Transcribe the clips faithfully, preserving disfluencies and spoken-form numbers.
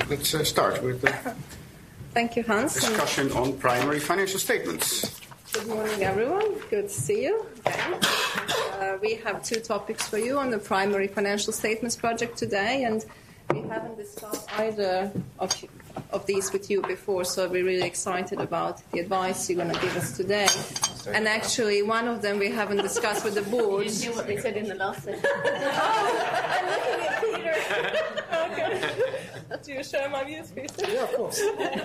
let's uh, start with the Thank you, Hans. discussion on primary financial statements. Good morning, everyone. Good to see you again. Uh, we have two topics for you on the primary financial statements project today, and we haven't discussed either of, of these with you before, so we're really excited about the advice you're going to give us today. And actually, one of them we haven't discussed with the board. You didn't hear what they said in the last session. Oh, I'm looking at Peter. Okay. Do you share my views, Peter? Yeah, of course.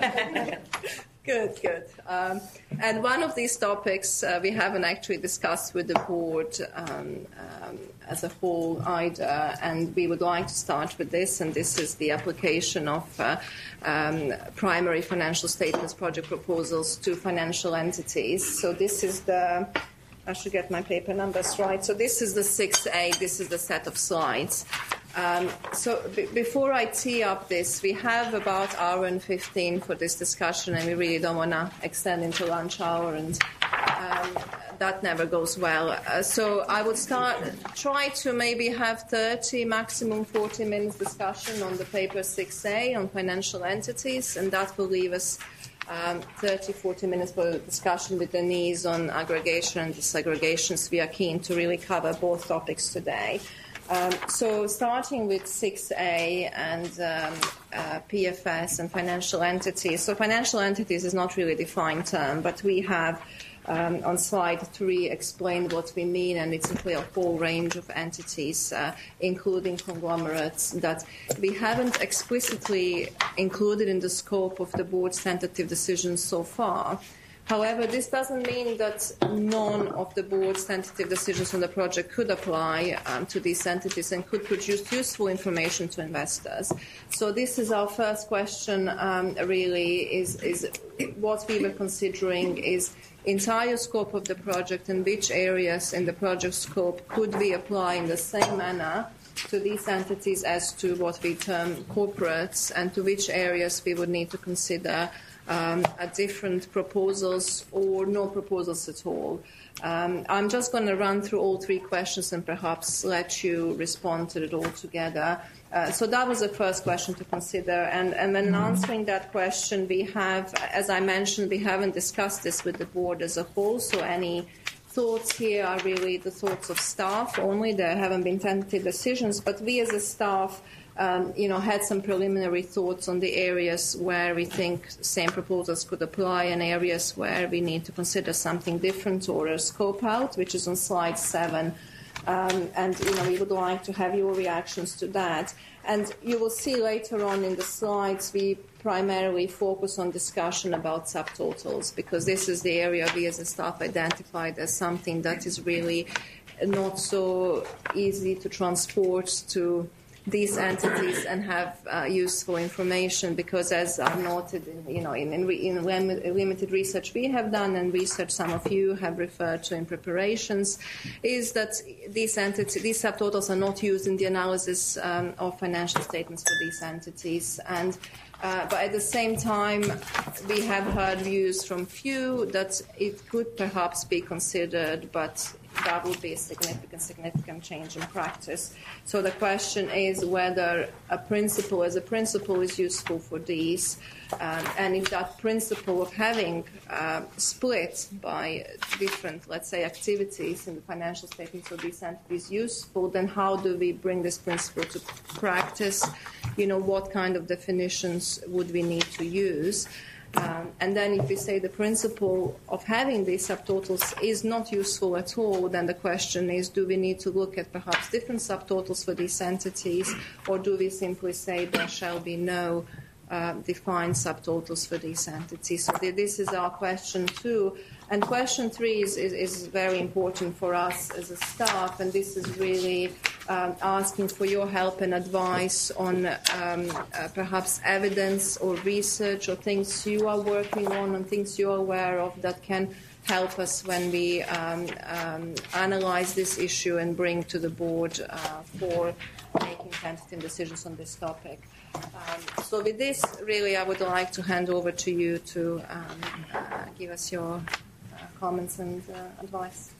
Good, good. Um, and one of these topics uh, we haven't actually discussed with the board um, um, as a whole either, and we would like to start with this, and this is the application of uh, um, primary financial statements project proposals to financial entities. So this is the, I should get my paper numbers right, so this is the six A, this is the set of slides. Um, so b- before I tee up this, we have about an hour and fifteen for this discussion, and we really don't want to extend into lunch hour, and um, that never goes well. Uh, so I would start, try to maybe have thirty, maximum forty minutes discussion on the paper six A on financial entities, and that will leave us um, thirty, forty minutes for discussion with Denise on aggregation and disaggregations. We are keen to really cover both topics today. Um, so starting with six A and um, uh, P F S and financial entities. So financial entities is not really a defined term, but we have um, on slide three explained what we mean, and it's simply a whole range of entities, uh, including conglomerates, that we haven't explicitly included in the scope of the board's tentative decisions so far. However, this doesn't mean that none of the board's tentative decisions on the project could apply um, to these entities and could produce useful information to investors. So this is our first question, um, really, is, is what we were considering is entire scope of the project and which areas in the project scope could we apply in the same manner to these entities as to what we term corporates, and to which areas we would need to consider Um, at different proposals or no proposals at all. Um, I'm just going to run through all three questions and perhaps let you respond to it all together. Uh, so that was the first question to consider. And, and when answering that question, we have, as I mentioned, we haven't discussed this with the board as a whole, so any thoughts here are really the thoughts of staff only. There haven't been tentative decisions, but we as a staff Um, you know, had some preliminary thoughts on the areas where we think same proposals could apply and areas where we need to consider something different or a scope out, which is on slide seven. Um, and, you know, we would like to have your reactions to that. And you will see later on in the slides we primarily focus on discussion about subtotals, because this is the area we as a staff identified as something that is really not so easy to transport to these entities and have uh, useful information, because as I noted, in, you know, in, in, in limited research we have done and research some of you have referred to in preparations, is that these entities, these subtotals are not used in the analysis um, of financial statements for these entities. And uh, but at the same time, we have heard views from few that it could perhaps be considered, but that would be a significant, significant change in practice. So the question is whether a principle as a principle is useful for these, um, and if that principle of having uh, split by different, let's say, activities in the financial statements of these entities is useful, then how do we bring this principle to practice? You know, what kind of definitions would we need to use? Um, and then if we say the principle of having these subtotals is not useful at all, then the question is, do we need to look at perhaps different subtotals for these entities, or do we simply say there shall be no uh, defined subtotals for these entities? So this is our question two. And question three is, is, is very important for us as a staff, and this is really um, asking for your help and advice on um, uh, perhaps evidence or research or things you are working on and things you're aware of that can help us when we um, um, analyze this issue and bring to the board uh, for making tentative decisions on this topic. Um, so with this, really, I would like to hand over to you to um, uh, give us your comments and uh, advice.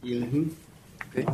Mm-hmm. Okay.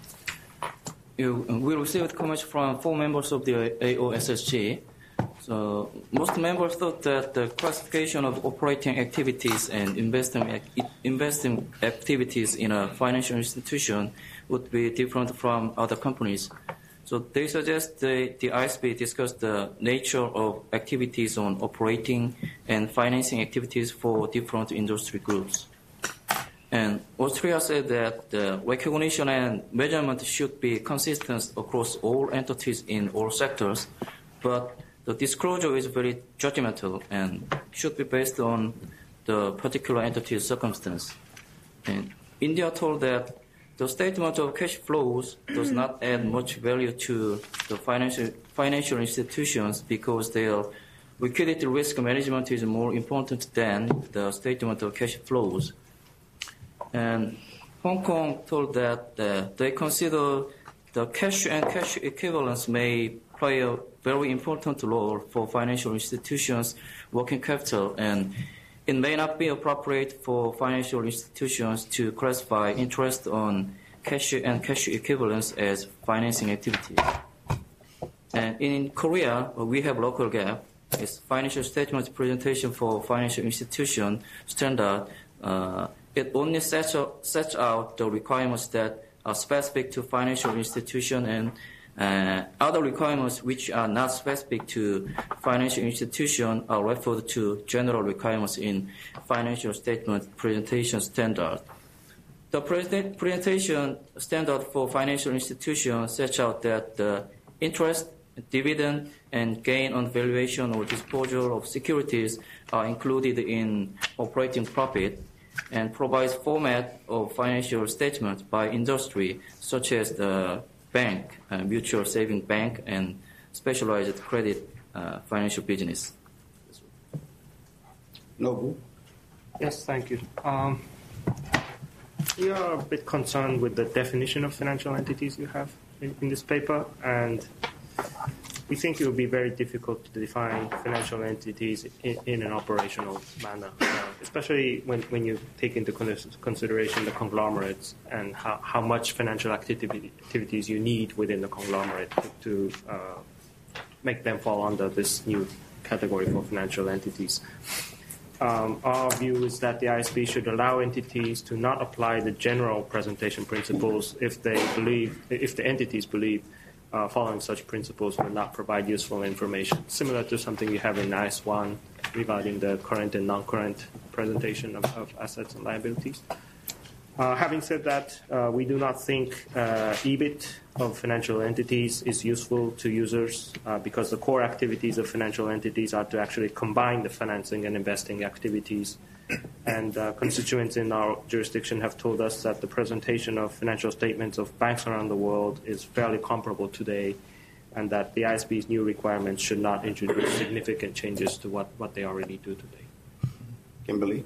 You, uh, we received comments from four members of the A O S S G. So most members thought that the classification of operating activities and investing, investing activities in a financial institution would be different from other companies. So they suggest the, the I S B discuss the nature of activities on operating and financing activities for different industry groups. And Austria said that the recognition and measurement should be consistent across all entities in all sectors, but the disclosure is very judgmental and should be based on the particular entity's circumstance. And India told that the statement of cash flows does not add much value to the financial financial institutions because their liquidity risk management is more important than the statement of cash flows. And Hong Kong told that uh, they consider the cash and cash equivalents may play a very important role for financial institutions' working capital, and it may not be appropriate for financial institutions to classify interest on cash and cash equivalents as financing activities. And in Korea, we have local GAAP. It's financial statement presentation for financial institution standard. Uh, it only sets out, sets out the requirements that are specific to financial institution, and uh, other requirements which are not specific to financial institution are referred to general requirements in financial statement presentation standard. The presentation standard for financial institutions sets out that the interest, dividend, and gain on valuation or disposal of securities are included in operating profit, and provides format of financial statements by industry, such as the bank, uh, mutual saving bank, and specialized credit uh, financial business. Nobu? Yes, thank you. Um, we are a bit concerned with the definition of financial entities you have in, in this paper, and we think it would be very difficult to define financial entities in, in an operational manner, uh, especially when, when you take into consideration the conglomerates and how, how much financial activity, activities you need within the conglomerate to, to uh, make them fall under this new category for financial entities. Um, our view is that the I S B should allow entities to not apply the general presentation principles if they believe, if the entities believe Uh, following such principles will not provide useful information, similar to something you have in I S one regarding the current and non-current presentation of, of assets and liabilities. Uh, having said that, uh, we do not think uh, E B I T of financial entities is useful to users uh, because the core activities of financial entities are to actually combine the financing and investing activities. And uh, constituents in our jurisdiction have told us that the presentation of financial statements of banks around the world is fairly comparable today, and that the I S B's new requirements should not introduce significant changes to what, what they already do today. Kimberly?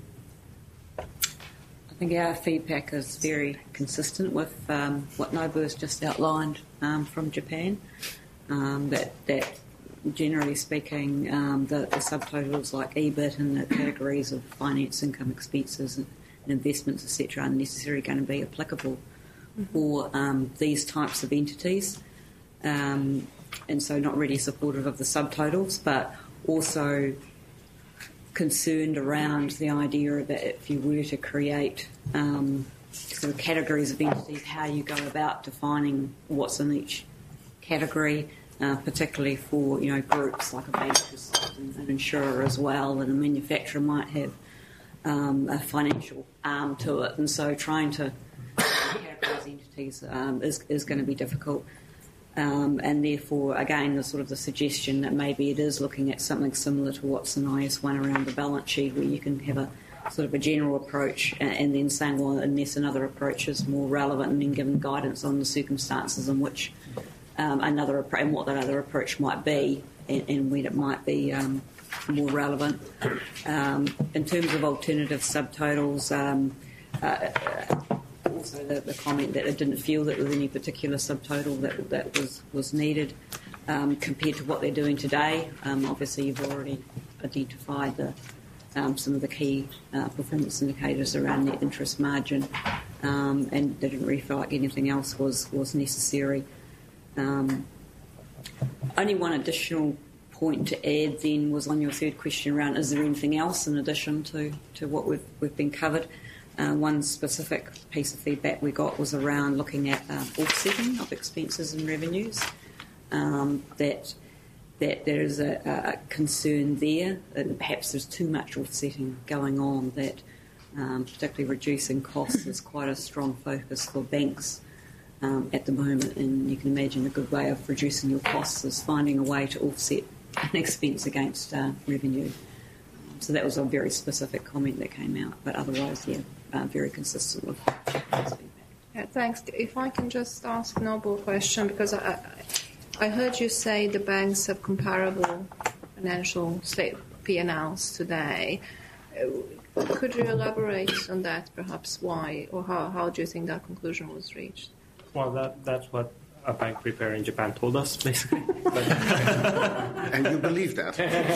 I think our feedback is very consistent with um, what Nobu has just outlined um, from Japan, um, that, that generally speaking, um, the, the subtotals like E B I T and the categories of finance, income, expenses, and, and investments, et cetera, are necessarily going to be applicable mm-hmm. for um, these types of entities. Um, and so not really supportive of the subtotals, but also concerned around the idea that if you were to create um, sort of categories of entities, how you go about defining what's in each category. Uh, particularly for, you know, groups like a bank and an insurer as well, and a manufacturer might have um, a financial arm to it, and so trying to categorise entities um, is, is going to be difficult. Um, and therefore, again, the sort of the suggestion that maybe it is looking at something similar to what's in I S one around the balance sheet, where you can have a sort of a general approach and, and then saying, well, unless another approach is more relevant, and then giving guidance on the circumstances in which Um, another and what that other approach might be, and, and when it might be um, more relevant. Um, in terms of alternative subtotals, um, uh, also the, the comment that it didn't feel that there was any particular subtotal that that was was needed um, compared to what they're doing today. Um, obviously, you've already identified the um, some of the key uh, performance indicators around net interest margin um, and they didn't really feel like anything else was, was necessary. Um, only one additional point to add then was on your third question around, is there anything else in addition to, to what we've, we've been covered? Uh, one specific piece of feedback we got was around looking at uh, offsetting of expenses and revenues. Um, that that there is a, a concern there, and perhaps there's too much offsetting going on, that um, particularly reducing costs is quite a strong focus for banks um, at the moment, and you can imagine a good way of reducing your costs is finding a way to offset an expense against uh, revenue. Um, so that was a very specific comment that came out, but otherwise, yeah, uh, very consistent with feedback. Yeah, thanks. If I can just ask Noble a question, because I, I heard you say the banks have comparable financial state P and Ls today. Uh, could you elaborate on that, perhaps why, or how, how do you think that conclusion was reached? Well, that that's what a bank preparer in Japan told us, basically. But, And you believe that?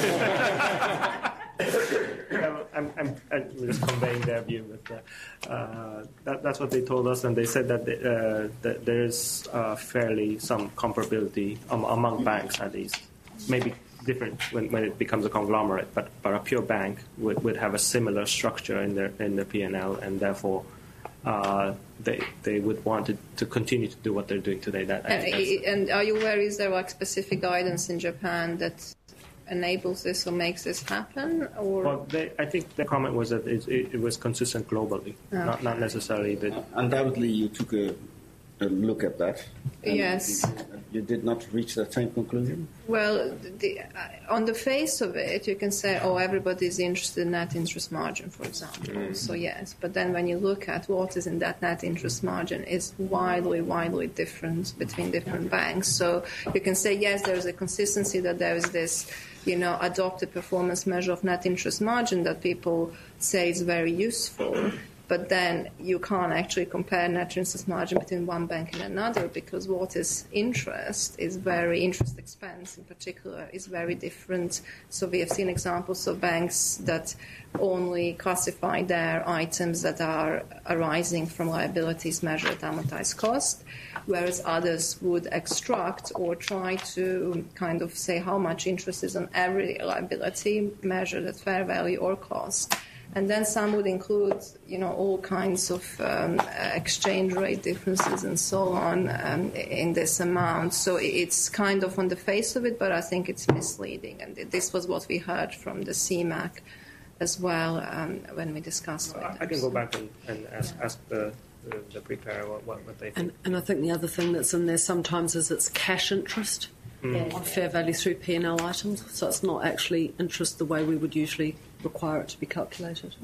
I'm, I'm, I'm just conveying their view. But, uh, that, that's what they told us, and they said that, they, uh, that there is uh, fairly some comparability um, among banks, at least. Maybe different when, when it becomes a conglomerate, but, but a pure bank would, would have a similar structure in their in their P and L, and therefore uh, they they would want to, to continue to do what they're doing today. That I think And, and are you aware, is there like specific guidance in Japan that enables this or makes this happen? Or Well, they, I think the comment was that it, it, it was consistent globally, Okay. not not necessarily that. Undoubtedly, you took a, a look at that. and Yes. You, you did not reach that same conclusion? Well, the, uh, on the face of it, you can say, oh, everybody's interested in net interest margin, for example. Mm. So, yes. But then when you look at what is in that net interest margin, it's widely, widely different between different banks. So you can say, yes, there's a consistency that there is this, you know, adopted performance measure of net interest margin that people say is very useful. But then you can't actually compare net interest margin between one bank and another, because what is interest is very, interest expense in particular is very different. So we have seen examples of banks that only classify their items that are arising from liabilities measured at amortized cost, whereas others would extract or try to kind of say how much interest is on every liability measured at fair value or cost. And then some would include, you know, all kinds of um, exchange rate differences and so on um, in this amount. So it's kind of on the face of it, but I think it's misleading. And this was what we heard from the C M A C as well um, when we discussed I, with I can them. go back and, and ask, ask the, the, the preparer what, what, what they think. And, and I think the other thing that's in there sometimes is it's cash interest on fair value through P and L items. So it's not actually interest the way we would usually require it to be calculated.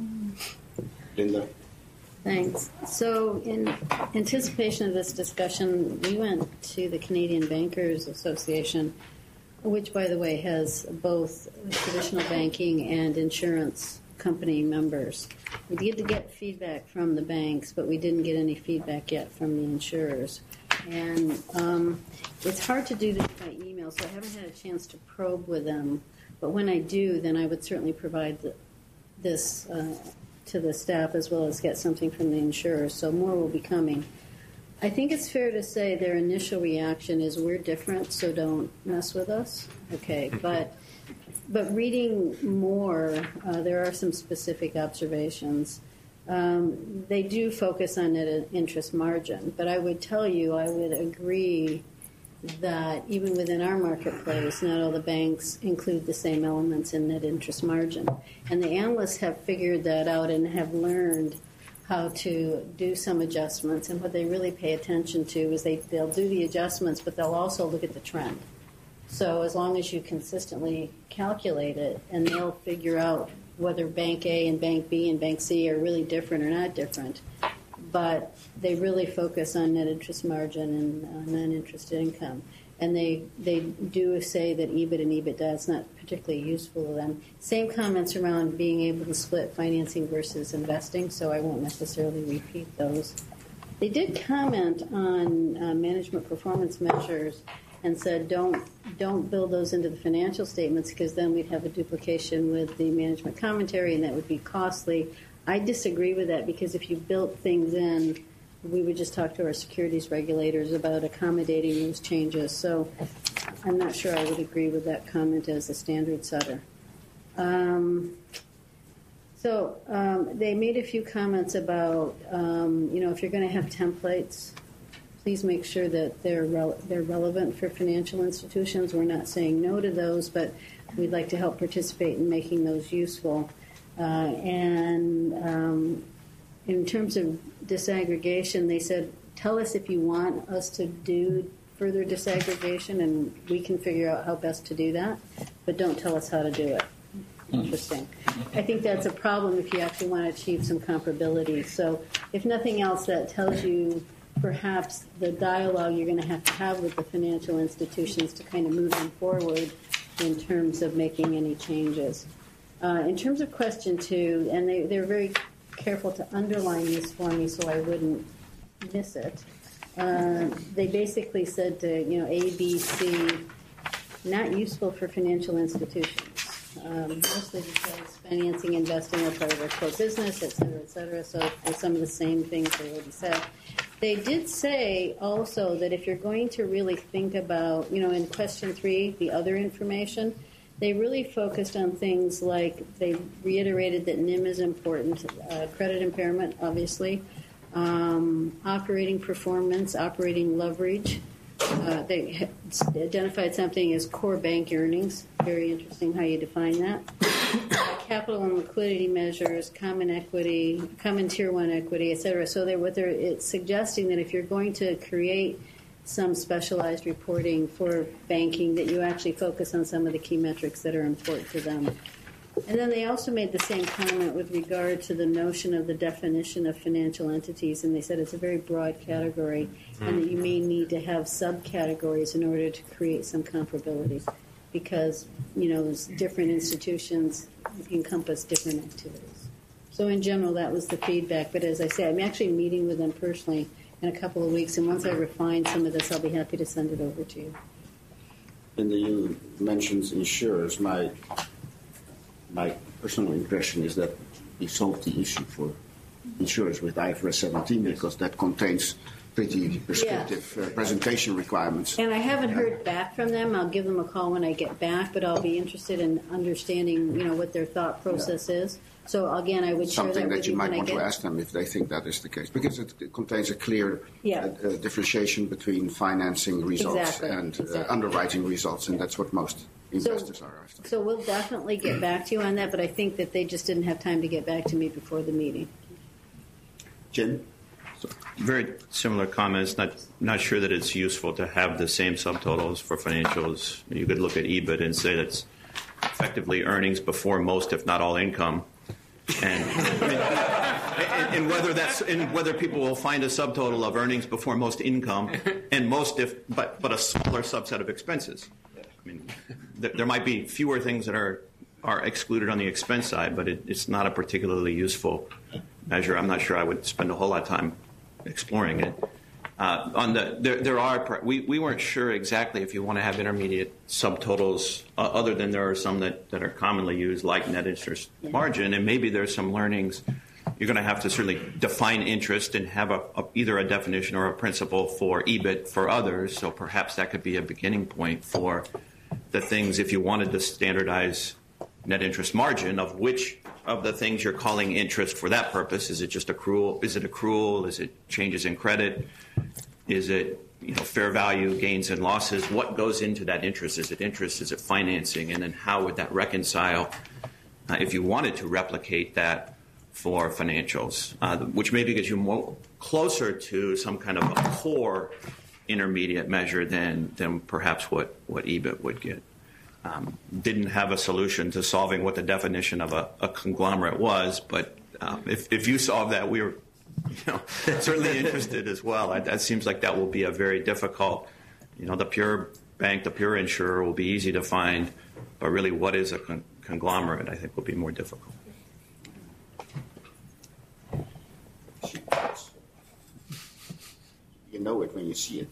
Linda? Thanks. So, in anticipation of this discussion, we went to the Canadian Bankers Association, which, by the way, has both traditional banking and insurance company members. We did get feedback from the banks, but we didn't get any feedback yet from the insurers. And um, it's hard to do this by email, so I haven't had a chance to probe with them. But when I do, then I would certainly provide the, this uh, to the staff, as well as get something from the insurers. So more will be coming. I think it's fair to say their initial reaction is, we're different, so don't mess with us. Okay, but but reading more, uh, there are some specific observations. Um, they do focus on net interest margin, but I would tell you, I would agree that even within our marketplace, not all the banks include the same elements in net interest margin. And the analysts have figured that out and have learned how to do some adjustments. And what they really pay attention to is they, they'll do the adjustments, but they'll also look at the trend. So as long as you consistently calculate it, and they'll figure out whether Bank A and Bank B and Bank C are really different or not different. But they really focus on net interest margin and uh, non-interest income. And they they do say that E B I T and EBITDA is not particularly useful to them. Same comments around being able to split financing versus investing, so I won't necessarily repeat those. They did comment on uh, management performance measures and said don't don't build those into the financial statements, because then we'd have a duplication with the management commentary and that would be costly. I disagree with that, because if you built things in we would just talk to our securities regulators about accommodating those changes. So I'm not sure I would agree with that comment as a standard setter. Um, so um, they made a few comments about, um, you know, if you're going to have templates, please make sure that they're re- they're relevant for financial institutions. We're not saying no to those, but we'd like to help participate in making those useful. Uh, and um, in terms of disaggregation, they said, tell us if you want us to do further disaggregation, and we can figure out how best to do that, but don't tell us how to do it. Interesting. I think that's a problem if you actually want to achieve some comparability. So if nothing else, that tells you perhaps the dialogue you're going to have to have with the financial institutions to kind of move them forward in terms of making any changes. Uh, in terms of question two, and they, they're very careful to underline this for me so I wouldn't miss it. Uh, they basically said to, you know, A, B, C, not useful for financial institutions. Um, mostly because financing, investing are part of their core business, et cetera, et cetera. So there's some of the same things they already said. They did say also that if you're going to really think about, you know, in question three, the other information, they really focused on things like they reiterated that N I M is important, uh, credit impairment, obviously, um, operating performance, operating leverage. Uh, they identified something as core bank earnings. Very interesting how you define that. Uh, capital and liquidity measures, common equity, common tier one equity, et cetera. So they're, what they're, it's suggesting that if you're going to create some specialized reporting for banking, that you actually focus on some of the key metrics that are important to them. And then they also made the same comment with regard to the notion of the definition of financial entities, and they said it's a very broad category, mm. and that you may need to have subcategories in order to create some comparability, because, you know, different institutions encompass different activities. So in general, that was the feedback. But as I say, I'm actually meeting with them personally in a couple of weeks, and once I refine some of this, I'll be happy to send it over to you. And you mentioned insurers. My my personal impression is that we solved the issue for insurers with I F R S seventeen, because that contains pretty prescriptive yeah. uh, presentation requirements. And I haven't heard back from them. I'll give them a call when I get back, but I'll be interested in understanding, you know, what their thought process yeah. is. So again, I would Something share that, that with you you might when want I get... to ask them if they think that is the case, because it, it contains a clear yeah. uh, uh, differentiation between financing results exactly. and exactly. Uh, underwriting results, and that's what most investors so, are after. So we'll definitely get back to you on that, but I think that they just didn't have time to get back to me before the meeting. Jim? So, very similar comments. Not not sure that it's useful to have the same subtotals for financials. You could look at E B I T and say that's effectively earnings before most, if not all, income. And, I mean, and, and whether that's and whether people will find a subtotal of earnings before most income and most if but but a smaller subset of expenses. I mean, th- there might be fewer things that are are excluded on the expense side, but it, it's not a particularly useful measure. I'm not sure I would spend a whole lot of time exploring it. Uh, on the there, there are we, we weren't sure exactly if you want to have intermediate subtotals, uh, other than there are some that, that are commonly used, like net interest margin, and maybe there's some learnings. You're going to have to certainly define interest and have a, a, either a definition or a principle for E B I T for others. So perhaps that could be a beginning point for the things if you wanted to standardize net interest margin, of which of the things you're calling interest for that purpose. Is it just accrual? Is it accrual? Is it changes in credit? Is it, you know, fair value gains and losses? What goes into that interest? Is it interest? Is it financing? And then how would that reconcile uh, if you wanted to replicate that for financials, uh, which maybe gets you more closer to some kind of a core intermediate measure than than perhaps what, what E B I T would get. Um, didn't have a solution to solving what the definition of a, a conglomerate was, but um, if, if you solve that, we were you know, certainly interested as well. I, that seems like that will be a very difficult, you know, the pure bank, the pure insurer will be easy to find, but really what is a con- conglomerate, I think, will be more difficult. You know it when you see it.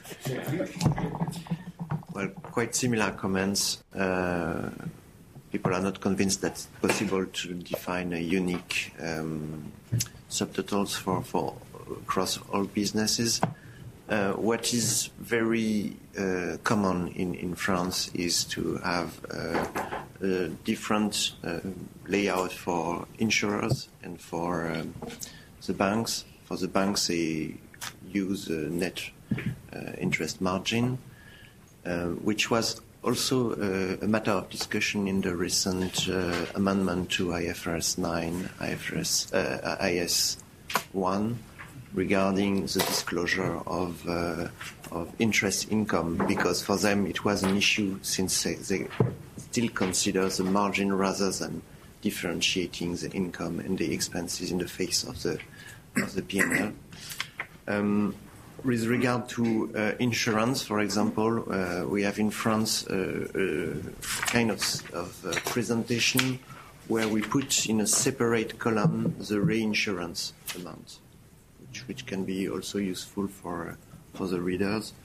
Well, quite similar comments. Uh, people are not convinced that it's possible to define a unique um, subtotals for, for across all businesses. Uh, what is very uh, common in, in France is to have uh, a different uh, layout for insurers and for um, the banks. For the banks, they use a net uh, interest margin, uh, which was also uh, a matter of discussion in the recent uh, amendment to I F R S nine, I F R S, uh, I S one, regarding the disclosure of uh, of interest income, because for them it was an issue since they, they still consider the margin rather than differentiating the income and the expenses in the face of the of the P and L. Um, with regard to uh, insurance, for example, uh, we have in France uh, a kind of, of uh, presentation where we put in a separate column the reinsurance amount, which, which can be also useful for for the readers.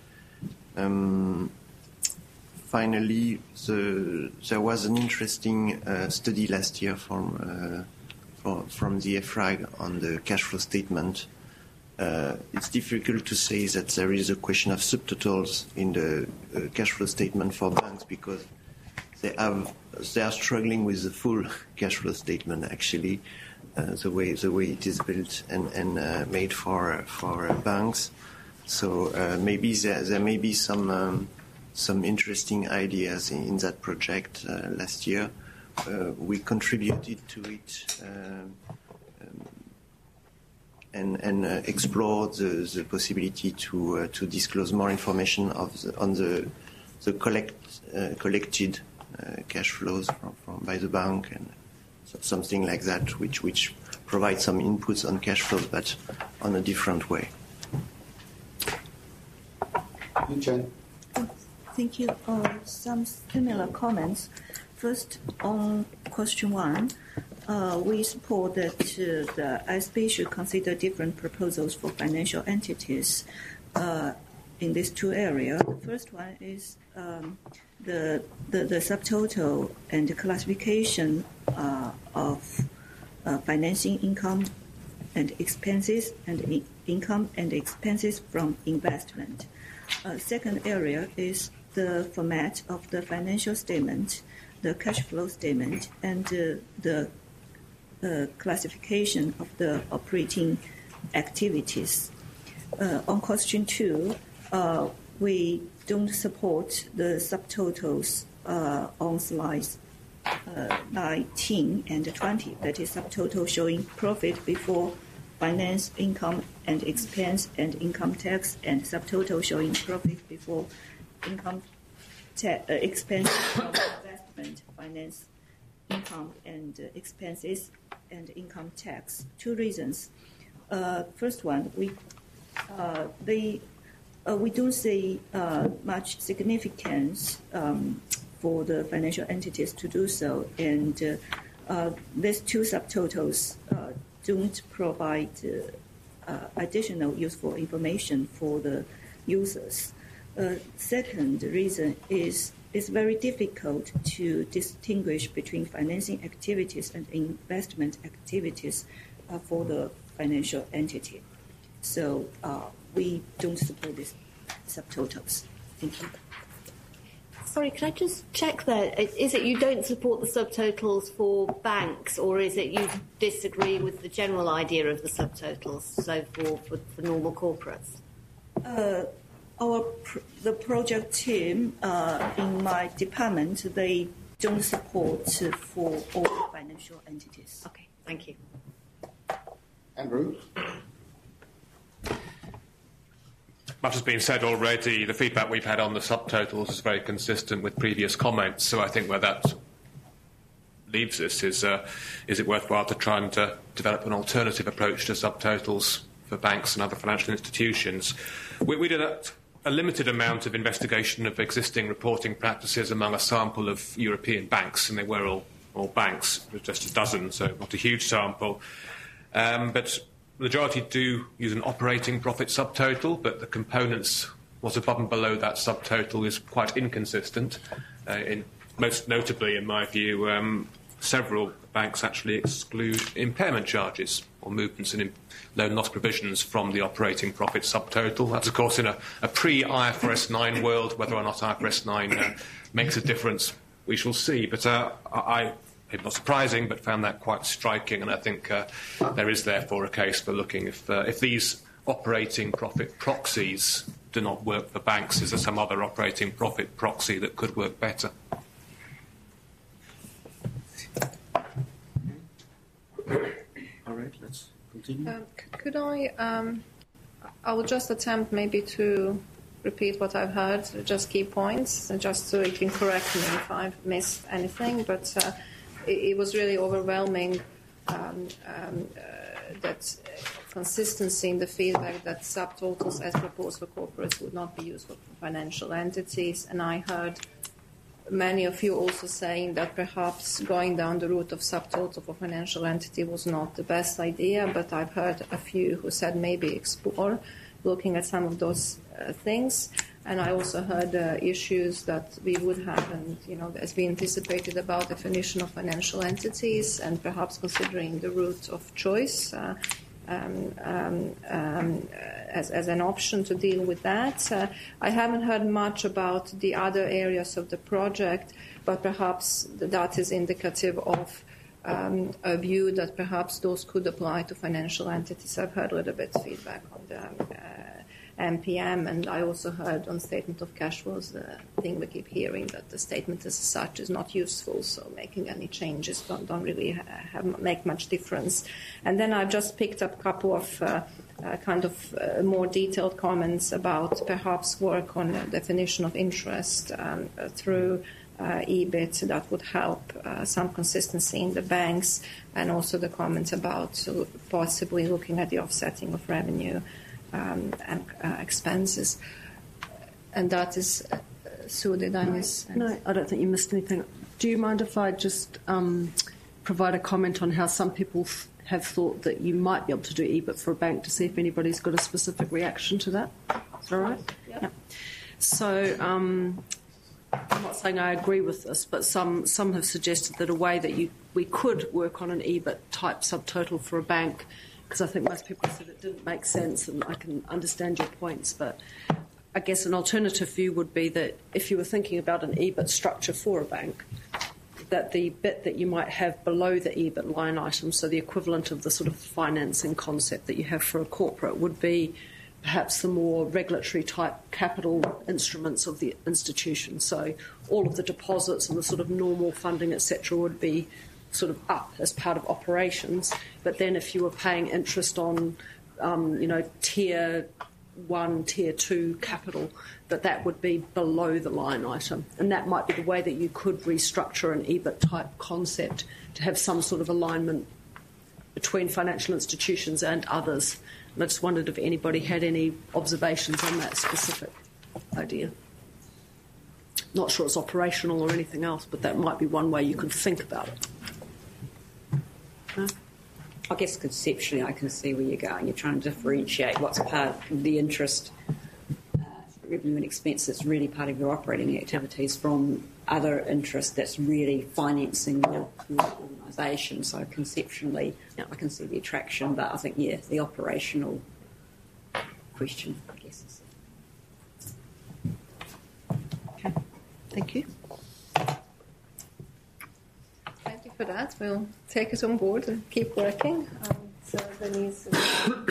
Um, finally, the, there was an interesting uh, study last year from uh, for, from the E F R A G on the cash flow statement. Uh, it's difficult to say that there is a question of subtotals in the uh, cash flow statement for banks because they have they are struggling with the full cash flow statement actually, uh, the way the way it is built and and uh, made for for uh, banks. So uh, maybe there there may be some um, some interesting ideas in, in that project. Uh, last year, uh, we contributed to it. Uh, um, And, and uh, explore the, the possibility to uh, to disclose more information of the, on the the collect uh, collected uh, cash flows from, from by the bank and so, something like that, which which provides some inputs on cash flows, but on a different way. Thank you. Uh, some similar comments. First, on question one. Uh, we support that uh, the I S B should consider different proposals for financial entities uh, in these two areas. The first one is um, the, the the subtotal and the classification uh, of uh, financing income and expenses and in- income and expenses from investment. Uh, second area is the format of the financial statement, the cash flow statement, and uh, the Uh, classification of the operating activities. Uh, on question two, uh, we don't support the subtotals uh, on slides uh, nineteen and twenty. That is subtotal showing profit before finance, income and expense and income tax, and subtotal showing profit before income ta- uh, expense from investment, finance, income and uh, expenses and income tax. Two reasons. Uh, first one, we uh, they uh, we don't see uh, much significance um, for the financial entities to do so, and uh, uh, these two subtotals uh, don't provide uh, uh, additional useful information for the users. Uh, second reason is it's very difficult to distinguish between financing activities and investment activities uh, for the financial entity. So uh, we don't support these subtotals. Thank you. Sorry, can I just check there? Is it you don't support the subtotals for banks, or is it you disagree with the general idea of the subtotals, so for, for, for normal corporates? Uh, Our pr- the project team uh, in my department, they don't support uh, for all financial entities. Okay, thank you. Andrew? Much has been said already. The feedback we've had on the subtotals is very consistent with previous comments. So I think where that leaves us is, uh, is it worthwhile to try and uh, develop an alternative approach to subtotals for banks and other financial institutions? We, we did a a limited amount of investigation of existing reporting practices among a sample of European banks, and they were all, all banks, just a dozen, so not a huge sample. Um, but the majority do use an operating profit subtotal, but the components, what's above and below that subtotal, is quite inconsistent uh, in most notably, in my view, um, several banks actually exclude impairment charges or movements in loan loss provisions from the operating profit subtotal. That's, of course, in a, a pre-I F R S nine world. Whether or not I F R S nine uh, makes a difference, we shall see. But uh, I, maybe not surprising, but found that quite striking, and I think uh, there is therefore a case for looking if, uh, if these operating profit proxies do not work for banks, is there some other operating profit proxy that could work better? All right, let's continue. Um, c- could I? Um, I will just attempt maybe to repeat what I've heard, just key points, just so you can correct me if I've missed anything. But uh, it, it was really overwhelming um, um, uh, that consistency in the feedback that subtotals as proposed for corporates would not be useful for financial entities, and I heard many of you also saying that perhaps going down the route of subtotal for financial entity was not the best idea, but I've heard a few who said maybe explore looking at some of those uh, things. And I also heard uh, issues that we would have, and you know, as we anticipated about definition of financial entities and perhaps considering the route of choice uh, um, um, um, as, as an option to deal with that. Uh, I haven't heard much about the other areas of the project, but perhaps that is indicative of um, a view that perhaps those could apply to financial entities. I've heard a little bit of feedback on the uh, M P M, and I also heard on statement of cash flows the thing we keep hearing that the statement as such is not useful, so making any changes don't, don't really have, make much difference. And then I've just picked up a couple of uh, uh, kind of uh, more detailed comments about perhaps work on a definition of interest um, uh, through uh, E B I T that would help uh, some consistency in the banks, and also the comments about possibly looking at the offsetting of revenue Um, and uh, expenses, and that is uh, Sue, did I miss? No, I don't think you missed anything. Do you mind if I just um, provide a comment on how some people f- have thought that you might be able to do E B I T for a bank, to see if anybody's got a specific reaction to that? Is that all right? Yeah. yeah. So um, I'm not saying I agree with this, but some some have suggested that a way that you we could work on an E B I T type subtotal for a bank, because I think most people said it didn't make sense, and I can understand your points, but I guess an alternative view would be that if you were thinking about an E B I T structure for a bank, that the bit that you might have below the E B I T line item, so the equivalent of the sort of financing concept that you have for a corporate, would be perhaps the more regulatory type capital instruments of the institution. So all of the deposits and the sort of normal funding, et cetera, would be sort of up as part of operations, but then if you were paying interest on, um, you know, tier one, tier two capital, that that would be below the line item, and that might be the way that you could restructure an E B I T type concept to have some sort of alignment between financial institutions and others. And I just wondered if anybody had any observations on that specific idea. Not sure it's operational or anything else, but that might be one way you could think about it. I guess conceptually I can see where you're going. You're trying to differentiate what's part of the interest, uh, revenue and expense that's really part of your operating activities from other interest that's really financing your, your organisation. So conceptually yeah, I can see the attraction, but I think, yeah, the operational question, I guess. Is okay. Thank you. Thank you for that. We'll take it on board and keep working. Um, so Denise, is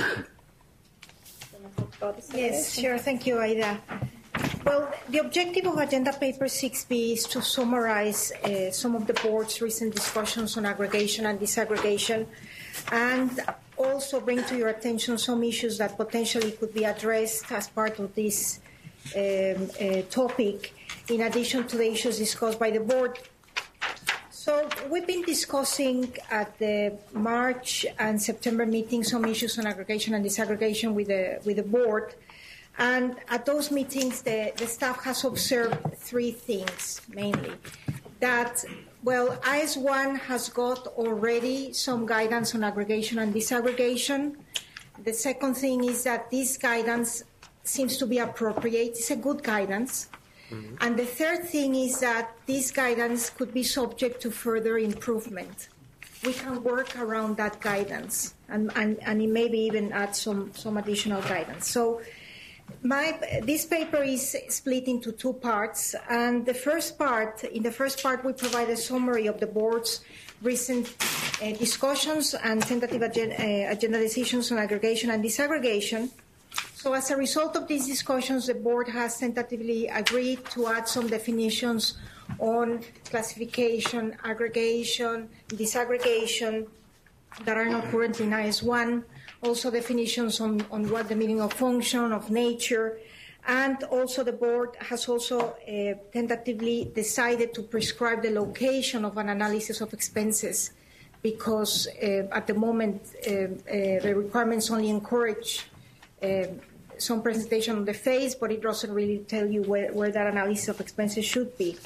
yes, sure. Thank you, Aida. Well, the objective of Agenda Paper six B is to summarize uh, some of the board's recent discussions on aggregation and disaggregation, and also bring to your attention some issues that potentially could be addressed as part of this um, uh, topic, in addition to the issues discussed by the board. So we've been discussing at the March and September meetings some issues on aggregation and disaggregation with the with the board, and at those meetings the, the staff has observed three things mainly. That, well, I S one has got already some guidance on aggregation and disaggregation. The second thing is that this guidance seems to be appropriate. It's a good guidance. Mm-hmm. And the third thing is that this guidance could be subject to further improvement. We can work around that guidance and, and, and it maybe even add some, some additional guidance. So my, this paper is split into two parts. And the first part, in the first part, we provide a summary of the board's recent uh, discussions and tentative agenda, uh, agenda decisions on aggregation and disaggregation. So as a result of these discussions, the board has tentatively agreed to add some definitions on classification, aggregation, disaggregation that are not currently in I S one, also definitions on, on what the meaning of function, of nature, and also the board has also uh, tentatively decided to prescribe the location of an analysis of expenses because uh, at the moment uh, uh, the requirements only encourage uh, some presentation on the face, but it doesn't really tell you where, where that analysis of expenses should be.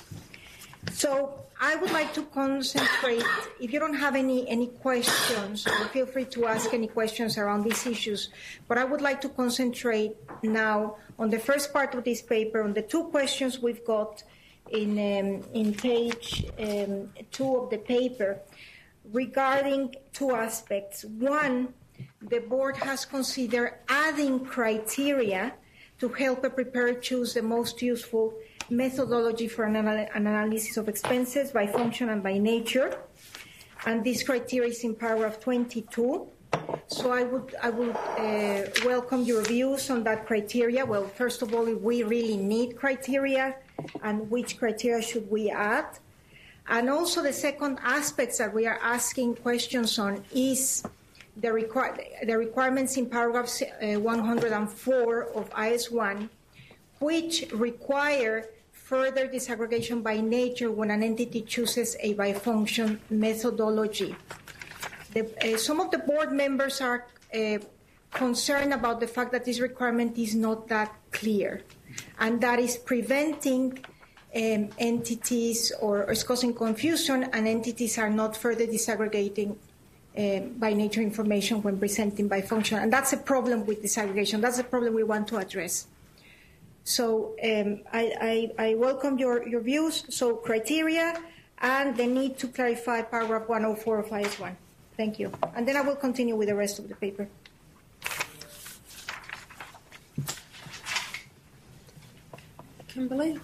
So I would like to concentrate, if you don't have any, any questions, feel free to ask any questions around these issues, but I would like to concentrate now on the first part of this paper, on the two questions we've got in, um, in page um, two of the paper regarding two aspects. One, the board has considered adding criteria to help a preparer choose the most useful methodology for an, anal- an analysis of expenses by function and by nature. And this criteria is in paragraph twenty-two. So I would, I would uh, welcome your views on that criteria. Well, first of all, if we really need criteria and which criteria should we add. And also the second aspects that we are asking questions on is the, requir- the requirements in paragraph uh, one hundred four of I S one, which require further disaggregation by nature when an entity chooses a by function methodology. The, uh, some of the board members are uh, concerned about the fact that this requirement is not that clear, and that is preventing um, entities or, or is causing confusion, and entities are not further disaggregating uh, by nature information when presenting by function. And that's a problem with disaggregation. That's a problem we want to address. So um, I, I, I welcome your, your views. So criteria and the need to clarify paragraph one oh four of I S one. Thank you. And then I will continue with the rest of the paper. Kimberly?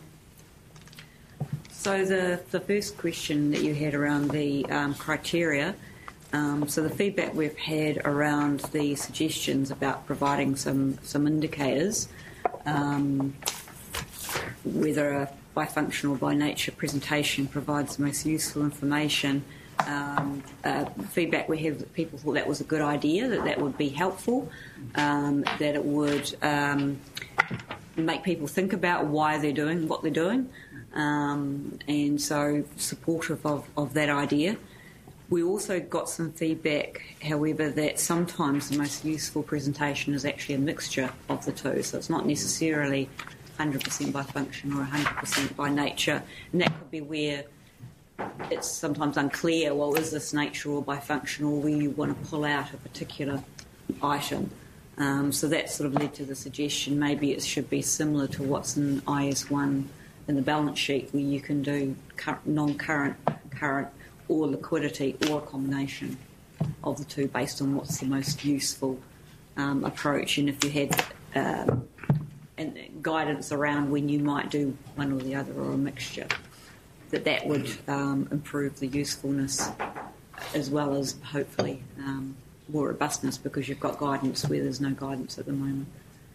So the, the first question that you had around the um, criteria, um, so the feedback we've had around the suggestions about providing some, some indicators, um, whether a by function or by nature presentation provides the most useful information. Um, uh, feedback we have that people thought that was a good idea, that that would be helpful, um, that it would um, make people think about why they're doing what they're doing, um, and so supportive of, of that idea. We also got some feedback, however, that sometimes the most useful presentation is actually a mixture of the two, so it's not necessarily one hundred percent by function or one hundred percent by nature, and that could be where it's sometimes unclear, well, is this nature or by function, or where you want to pull out a particular item. Um, so that sort of led to the suggestion maybe it should be similar to what's in I S one in the balance sheet, where you can do non-current, current, or liquidity, or a combination of the two based on what's the most useful um, approach. And if you had um, and guidance around when you might do one or the other or a mixture, that that would um, improve the usefulness as well as hopefully um, more robustness, because you've got guidance where there's no guidance at the moment.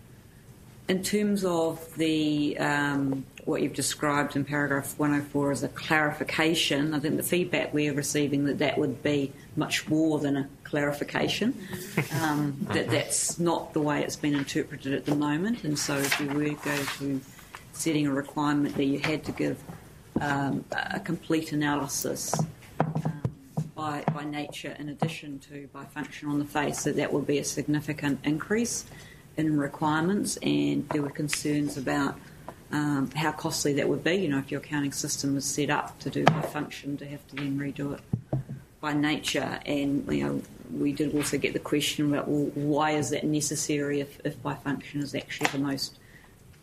In terms of the um, what you've described in paragraph one oh four as a clarification, I think the feedback we're receiving that that would be much more than a clarification, um, that that's not the way it's been interpreted at the moment. And so if you were to go to setting a requirement that you had to give um, a complete analysis um, by, by nature in addition to by function on the face, that that would be a significant increase in requirements, and there were concerns about um, how costly that would be. You know, if your accounting system was set up to do by function, to have to then redo it by nature. And, you know, we did also get the question about, well, why is that necessary if, if by function is actually the most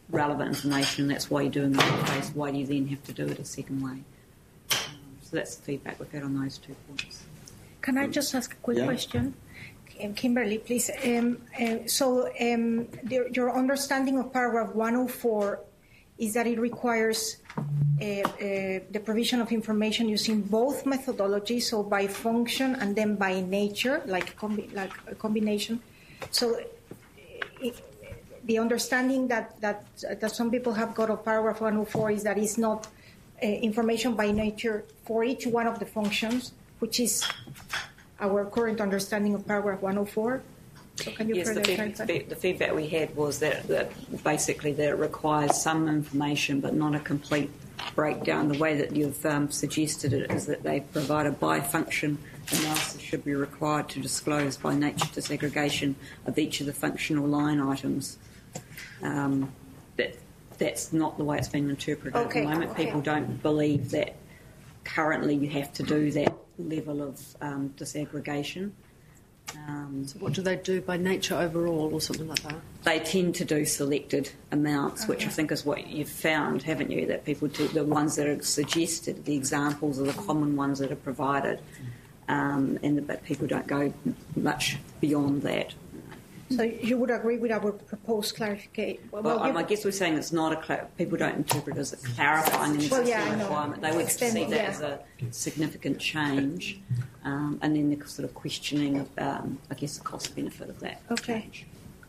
relevant information. That's why you're doing the interface. Why do you then have to do it a second way? Um, so that's the feedback we've had on those two points. Can I just ask a quick Yeah. question? Um, Kimberly, please. Um, uh, so um, the, your understanding of paragraph one oh four is that it requires uh, uh, the provision of information using both methodologies, so by function and then by nature, like a, combi- like a combination. So it, the understanding that, that, that some people have got of paragraph one oh four is that it's not uh, information by nature for each one of the functions, which is our current understanding of paragraph one oh four. So can you yes, further the, clarify? feed, the feedback we had was that, that basically that it requires some information but not a complete breakdown. The way that you've um, suggested it is that they provide a by-function analysis should be required to disclose by nature disaggregation of each of the functional line items. Um, that That's not the way it's been interpreted Okay, at the moment. okay. People don't believe that currently you have to do that level of um, disaggregation. Um, So what do they do by nature overall or something like that? they tend to do selected amounts, which I think is what you've found, haven't you? That people do the ones that are suggested, the examples are the common ones that are provided, um, and but people don't go much beyond that. So you would agree with our proposed clarification? Well, um, I guess we're saying it's not a cla- people don't interpret it as a clarifying an Well, existing yeah, I know. requirement. They would Extend- see that yeah. as a significant change, um, and then the sort of questioning of, um, I guess, the cost benefit of that Okay. change.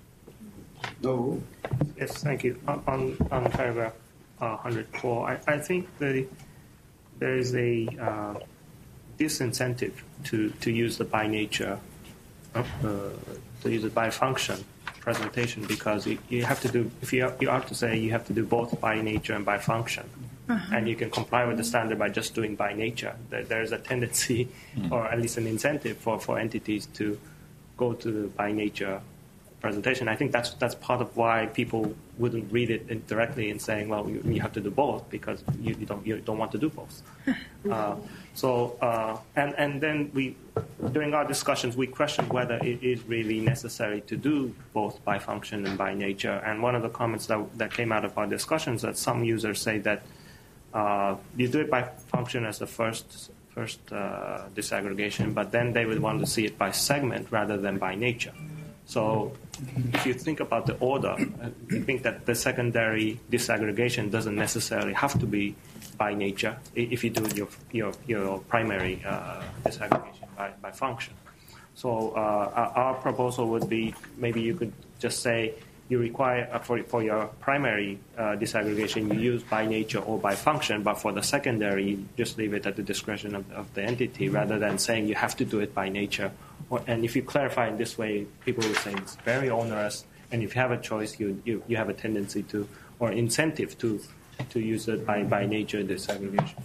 No. Yes, thank you. On, on, on paragraph uh, one oh four, I, I think the, there is a uh, disincentive to, to use the by nature, uh, to use the by function presentation, because you, you have to do, if you, you are to say you have to do both by nature and by function, Uh-huh. and you can comply with the standard by just doing by nature. There, there's a tendency, or at least an incentive for, for entities to go to the by nature presentation. I think that's that's part of why people wouldn't read it directly and saying, well, you, you have to do both, because you, you don't you don't want to do both. uh, so uh, and and then we during our discussions we questioned whether it is really necessary to do both by function and by nature. And one of the comments that that came out of our discussions that some users say that uh, you do it by function as the first first uh, disaggregation, but then they would want to see it by segment rather than by nature. So if you think about the order, you think that the secondary disaggregation doesn't necessarily have to be by nature if you do your your, your primary uh, disaggregation by, by function. So uh, our proposal would be maybe you could just say you require uh, for for your primary uh, disaggregation you use by nature or by function, but for the secondary you just leave it at the discretion of, of the entity rather than saying you have to do it by nature. Or, and if you clarify in this way, people will say it's very onerous, and if you have a choice, you you, you have a tendency to or incentive to to use it by, by nature disaggregation.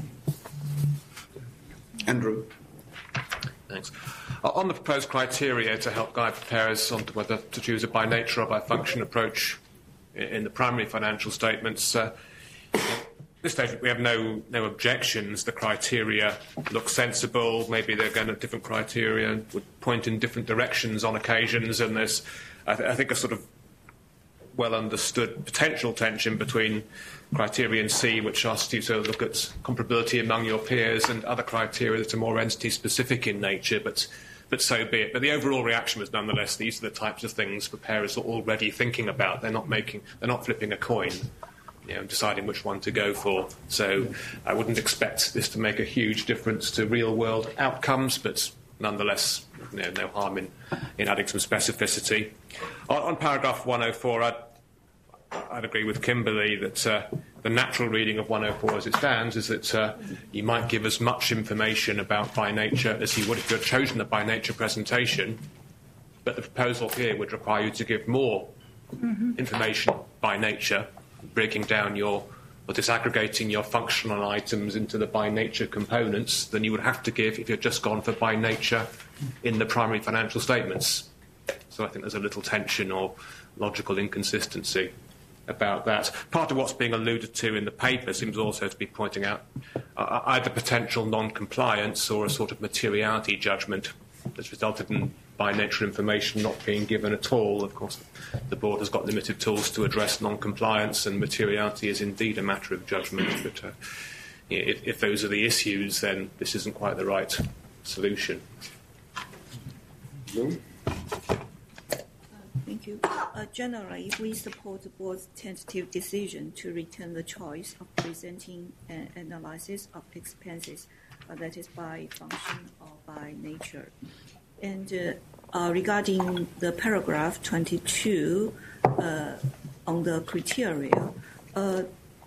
Andrew. Thanks. Uh, on the proposed criteria to help guide preparers on to whether to choose a by nature or by function approach in, in the primary financial statements, uh, at this stage we have no no objections. The criteria look sensible. Maybe they're going to different criteria and would point in different directions on occasions, and there's, I, th- I think, a sort of well understood potential tension between criterion C, which asks you to look at comparability among your peers, and other criteria that are more entity specific in nature, but but so be it. But the overall reaction was nonetheless these are the types of things preparers are already thinking about. They're not making they're not flipping a coin, you know, deciding which one to go for. So I wouldn't expect this to make a huge difference to real world outcomes, but nonetheless, you know, no harm in, in adding some specificity. On, on paragraph one oh four, I'd I'd agree with Kimberly that uh, the natural reading of one oh four as it stands is that uh, you might give as much information about by nature as you would if you had chosen a by nature presentation, but the proposal here would require you to give more mm-hmm. information by nature, breaking down your or disaggregating your functional items into the by nature components than you would have to give if you'd just gone for by nature in the primary financial statements. So I think there's a little tension or logical inconsistency about that. Part of what's being alluded to in the paper seems also to be pointing out uh, either potential non-compliance or a sort of materiality judgment that's resulted in by nature information not being given at all. Of course, the board has got limited tools to address non-compliance, and materiality is indeed a matter of judgment. But uh, if, if those are the issues, then this isn't quite the right solution. No? Thank you. Uh, generally, we support the board's tentative decision to retain the choice of presenting an analysis of expenses, uh, that is by function or by nature. And uh, uh, regarding the paragraph twenty-two uh, on the criteria, uh,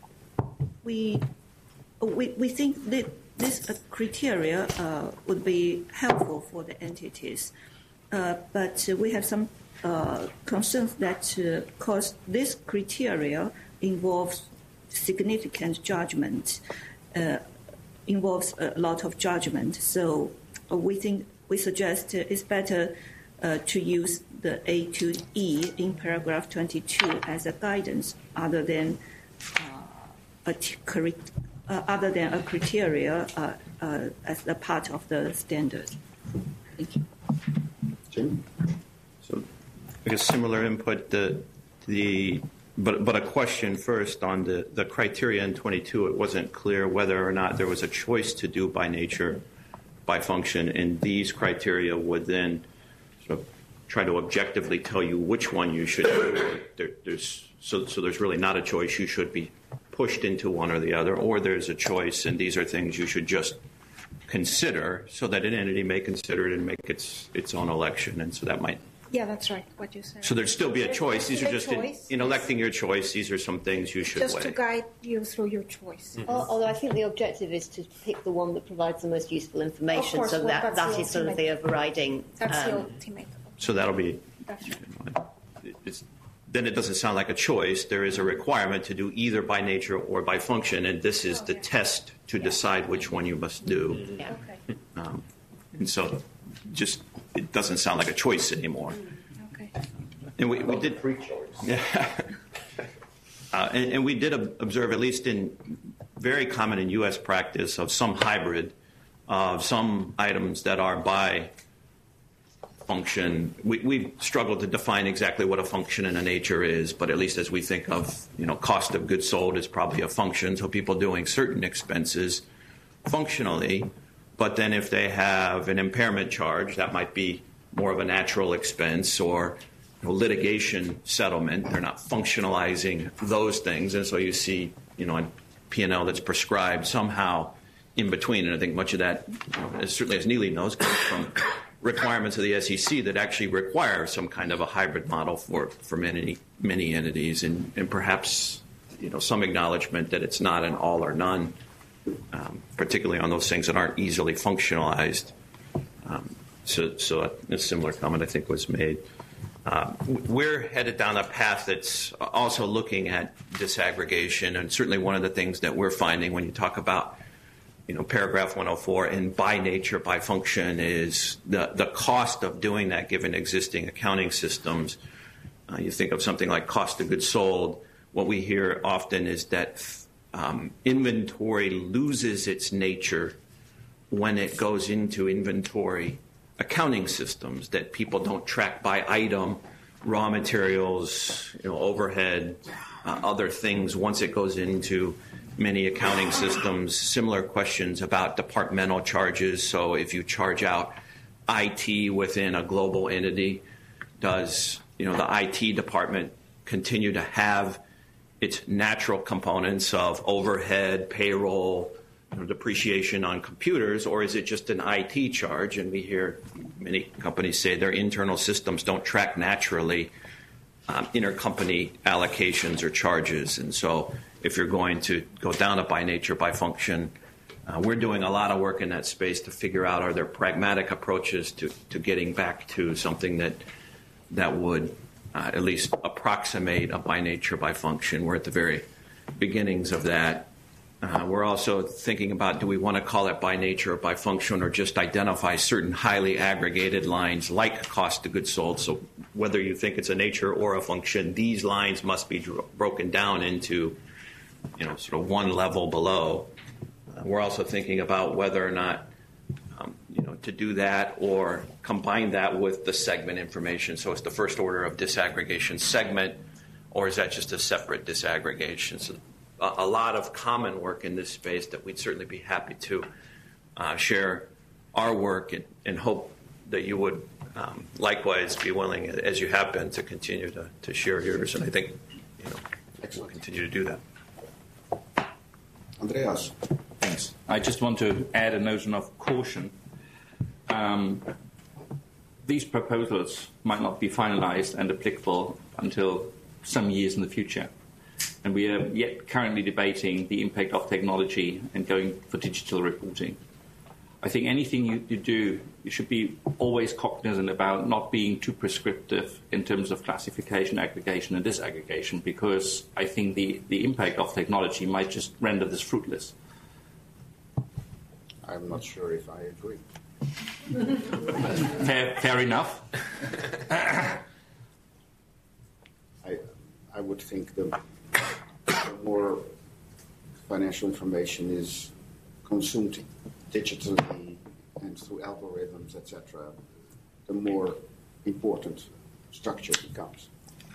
we, we we think that this uh, criteria uh, would be helpful for the entities, uh, but uh, we have some Uh, concerns that uh, cause this criteria involves significant judgment, uh, involves a lot of judgment. So uh, we think we suggest uh, it's better uh, to use the A to E in paragraph twenty-two as a guidance, other than uh, a t- uh, other than a criteria uh, uh, as a part of the standard. Thank you. Jim? So, I guess similar input. The the but but a question first on the the criteria in twenty-two. It wasn't clear whether or not there was a choice to do by nature, by function, and these criteria would then sort of try to objectively tell you which one you should do. There, there's so so there's really not a choice. You should be pushed into one or the other, or there's a choice, and these are things you should just consider, so that an entity may consider it and make its its own election, and so that might. Yeah, that's right, what you said. So there'd still be a choice. These are just in, choice, in electing your choice. These are some things you should just weigh. to guide you through your choice. Mm-hmm. Although I think the objective is to pick the one that provides the most useful information, Of course, so well, that, that's that the is sort of the ultimate- overriding. That's um, the ultimate. So that'll be. That's right. It's, then it doesn't sound like a choice. There is a requirement to do either by nature or by function, and this is the test to decide which one you must do. Yeah. Okay. Um, and so, just it doesn't sound like a choice anymore. Okay. And we, we did free choice. Yeah. uh, and, and we did ob- observe, at least in very common in U S practice, of some hybrid of some items that are by function. We, we've struggled to define exactly what a function and a nature is, but at least as we think of, you know, cost of goods sold is probably a function. So people doing certain expenses functionally, but then if they have an impairment charge, that might be more of a natural expense, or you know, litigation settlement. They're not functionalizing those things, and so you see, you know, a P and L that's prescribed somehow in between. And I think much of that, you know, as certainly as Neely knows, comes from requirements of the S E C that actually require some kind of a hybrid model for, for many many entities, and, and perhaps you know some acknowledgement that it's not an all or none, um, particularly on those things that aren't easily functionalized. Um, so, so a, a similar comment I think was made. Uh, we're headed down a path that's also looking at disaggregation, and certainly one of the things that we're finding when you talk about, you know, paragraph one oh four and by nature, by function, is the, the cost of doing that given existing accounting systems. Uh, you think of something like cost of goods sold. What we hear often is that um, inventory loses its nature when it goes into inventory accounting systems, that people don't track by item, raw materials, you know, overhead, uh, other things once it goes into many accounting systems. Similar questions about departmental charges. So if you charge out I T within a global entity, does you know the I T department continue to have its natural components of overhead, payroll, you know, depreciation on computers, or is it just an I T charge? And we hear many companies say their internal systems don't track naturally um, intercompany allocations or charges. And so if you're going to go down a by nature, by function, uh, we're doing a lot of work in that space to figure out, are there pragmatic approaches to, to getting back to something that that would uh, at least approximate a by nature, by function. We're at the very beginnings of that. Uh, we're also thinking about, do we want to call it by nature or by function, or just identify certain highly aggregated lines like cost of goods sold? So whether you think it's a nature or a function, these lines must be dro- broken down into, you know, sort of one level below. Uh, we're also thinking about whether or not, um, you know, to do that or combine that with the segment information? So it's the first order of disaggregation segment, or is that just a separate disaggregation? So a, a lot of common work in this space that we'd certainly be happy to uh, share our work and, and hope that you would um, likewise be willing, as you have been, to continue to, to share yours. And I think you know, we'll continue to do that. Andreas. Thanks. I just want to add a notion of caution. Um, these proposals might not be finalized and applicable until some years in the future. And we are yet currently debating the impact of technology and going for digital reporting. I think anything you, you do, you should be always cognizant about not being too prescriptive in terms of classification, aggregation, and disaggregation, because I think the, the impact of technology might just render this fruitless. I'm not sure if I agree. fair, fair enough. I, I would think the, the more financial information is consumed digitally and through algorithms, et cetera, the more important structure becomes.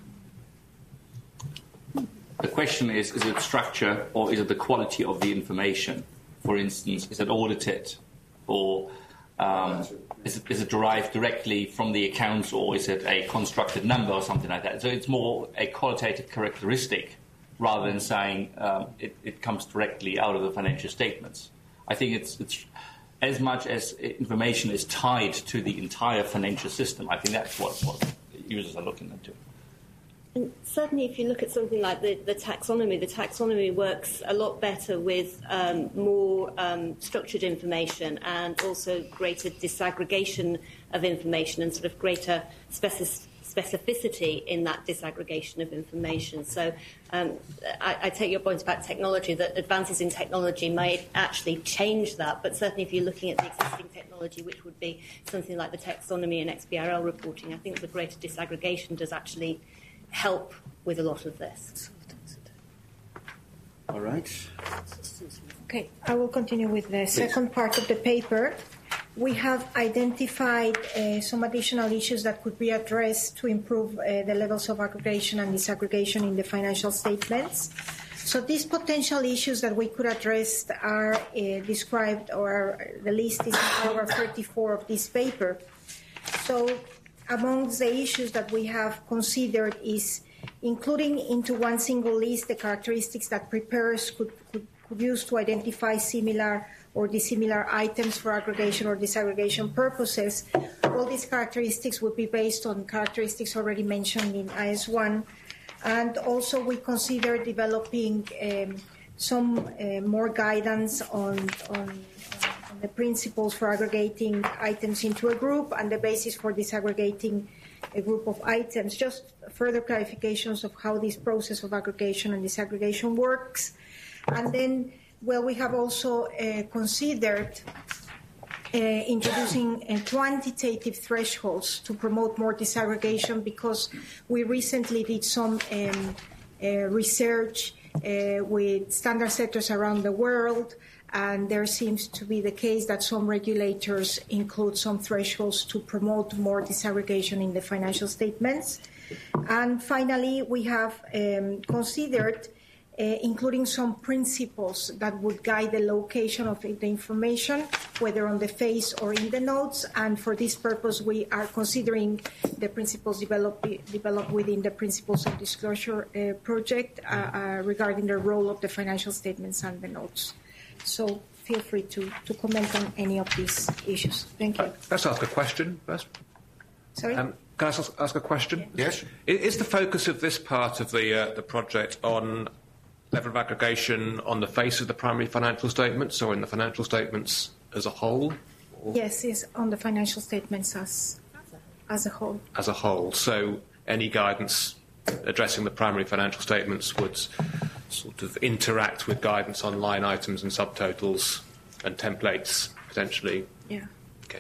The question is, is it structure or is it the quality of the information? For instance, is it audited or um, is, it, is it derived directly from the accounts, or is it a constructed number or something like that? So it's more a qualitative characteristic rather than saying um, it, it comes directly out of the financial statements. I think it's, it's as much as information is tied to the entire financial system. I think that's what, what users are looking into. And certainly, if you look at something like the, the taxonomy, the taxonomy works a lot better with um, more um, structured information and also greater disaggregation of information and sort of greater specificity. specificity in that disaggregation of information. So um, I, I take your point about technology, that advances in technology may actually change that, but certainly if you're looking at the existing technology, which would be something like the taxonomy and X B R L reporting, I think the greater disaggregation does actually help with a lot of this. All right. Okay, I will continue with the second part of the paper. We have identified uh, some additional issues that could be addressed to improve uh, the levels of aggregation and disaggregation in the financial statements. So these potential issues that we could address are uh, described, or the list is in paragraph thirty-four of this paper. So amongst the issues that we have considered is including into one single list the characteristics that preparers could, could, could use to identify similar or dissimilar items for aggregation or disaggregation purposes. All these characteristics would be based on characteristics already mentioned in I S one. And also we consider developing um, some uh, more guidance on, on, on the principles for aggregating items into a group and the basis for disaggregating a group of items. Just further clarifications of how this process of aggregation and disaggregation works. And then Well, we have also uh, considered uh, introducing uh, quantitative thresholds to promote more disaggregation, because we recently did some um, uh, research uh, with standard setters around the world, and there seems to be the case that some regulators include some thresholds to promote more disaggregation in the financial statements. And finally, we have um, considered Uh, including some principles that would guide the location of the information, whether on the face or in the notes. And for this purpose, we are considering the principles developed developed within the Principles of Disclosure uh, project uh, uh, regarding the role of the financial statements and the notes. So feel free to, to comment on any of these issues. Thank you. Uh, let's ask a question first. Sorry? Um, can I ask, ask a question? Yes. Is, is the focus of this part of the, uh, the project on level of aggregation on the face of the primary financial statements, or in the financial statements as a whole? Or? Yes, it's on the financial statements as, as a whole. As a whole. So any guidance addressing the primary financial statements would sort of interact with guidance on line items and subtotals and templates, potentially? Yeah. Okay.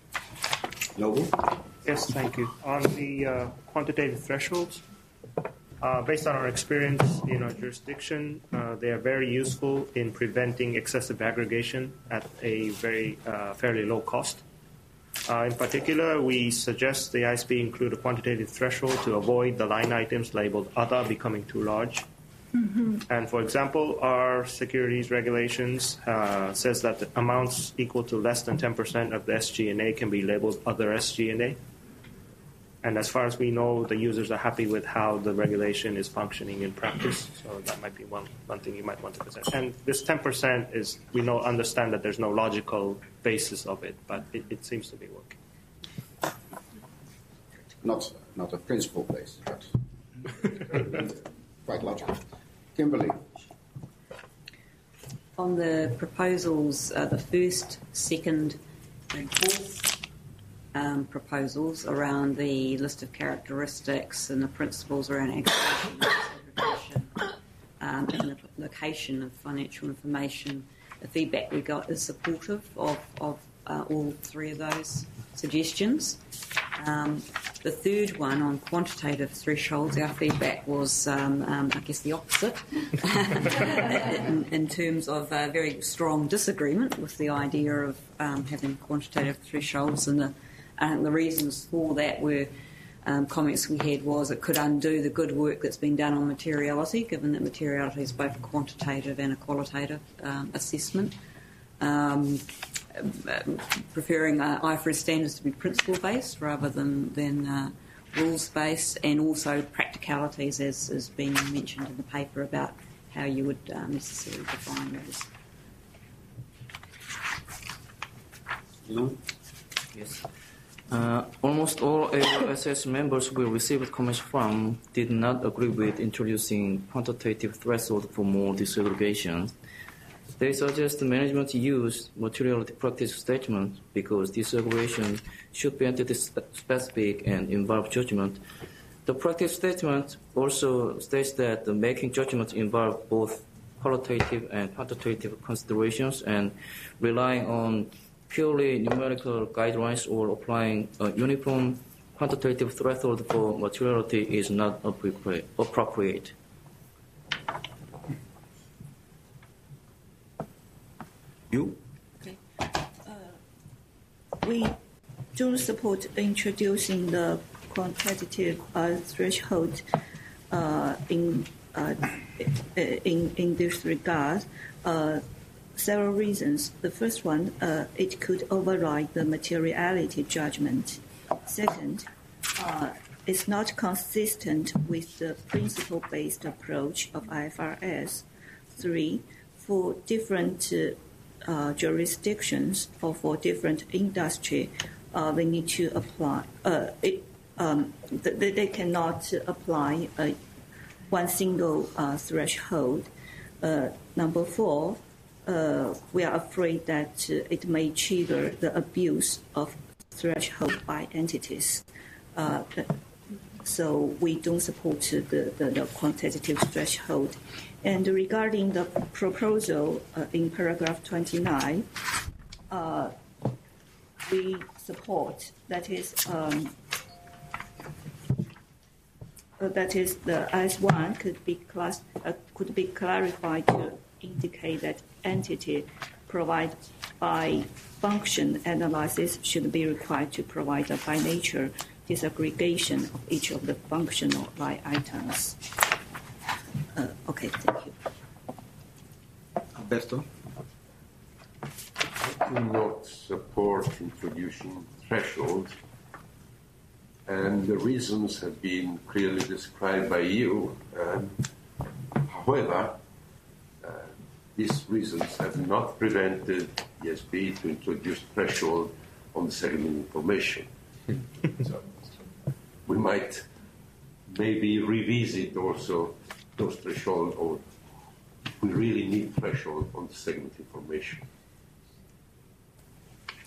Noble? Yes, thank you. On the uh, quantitative thresholds, Uh, based on our experience in our jurisdiction, uh, they are very useful in preventing excessive aggregation at a very uh, fairly low cost. Uh, in particular, we suggest the I S B include a quantitative threshold to avoid the line items labeled other becoming too large. Mm-hmm. And for example, our securities regulations uh, says that the amounts equal to less than ten percent of the S G and A can be labeled other S G and A. And as far as we know, the users are happy with how the regulation is functioning in practice. So that might be one, one thing you might want to consider. And this ten percent is, we know, understand that there's no logical basis of it, but it, it seems to be working. Not, not a principle basis, but quite logical. Kimberly. On the proposals, uh, the first, second, and fourth um, proposals around the list of characteristics and the principles around aggregation, segregation, um, and the location of financial information, the feedback we got is supportive of, of uh, all three of those suggestions. Um, the third one on quantitative thresholds, our feedback was, um, um, I guess, the opposite in, in terms of a very strong disagreement with the idea of um, having quantitative thresholds. And the, uh, the reasons for that were um, comments we had was it could undo the good work that's been done on materiality, given that materiality is both a quantitative and a qualitative um, assessment. Um, preferring uh, I F R S standards to be principle-based rather than, than uh, rules-based, and also practicalities, as has been mentioned in the paper, about how you would uh, necessarily define those. No? Yes. Uh, almost all A O S S members we received comments from did not agree with introducing quantitative threshold for more desegregation. They suggest the management use materiality practice statement because desegregation should be entity-specific and involve judgment. The practice statement also states that the making judgments involve both qualitative and quantitative considerations, and relying on purely numerical guidelines or applying a uniform quantitative threshold for materiality is not appropriate. You? Okay. Uh, we do support introducing the quantitative uh, threshold uh, in, uh, in in this regard. Uh, several reasons. The first one, uh, it could override the materiality judgment. Second, uh, it's not consistent with the principle-based approach of I F R S. Three, for different uh, Uh, jurisdictions or for different industry, uh, we need to apply. Uh, it, um, they, they cannot apply a, one single uh, threshold. Uh, number four, uh, we are afraid that uh, it may trigger the abuse of threshold by entities. Uh, so we don't support the, the, the quantitative threshold. And regarding the proposal uh, in paragraph twenty-nine, uh, we support, that is, um, uh, that is the I S one could be class, uh, could be clarified to indicate that entity provided by function analysis should be required to provide a by nature disaggregation of each of the functional line items. Uh, okay, thank you. Alberto? I do not support introducing thresholds, and the reasons have been clearly described by you. Um, however, uh, these reasons have not prevented E S B to introduce threshold on the segment information. So we might maybe revisit also those thresholds, or we really need threshold on the segment information.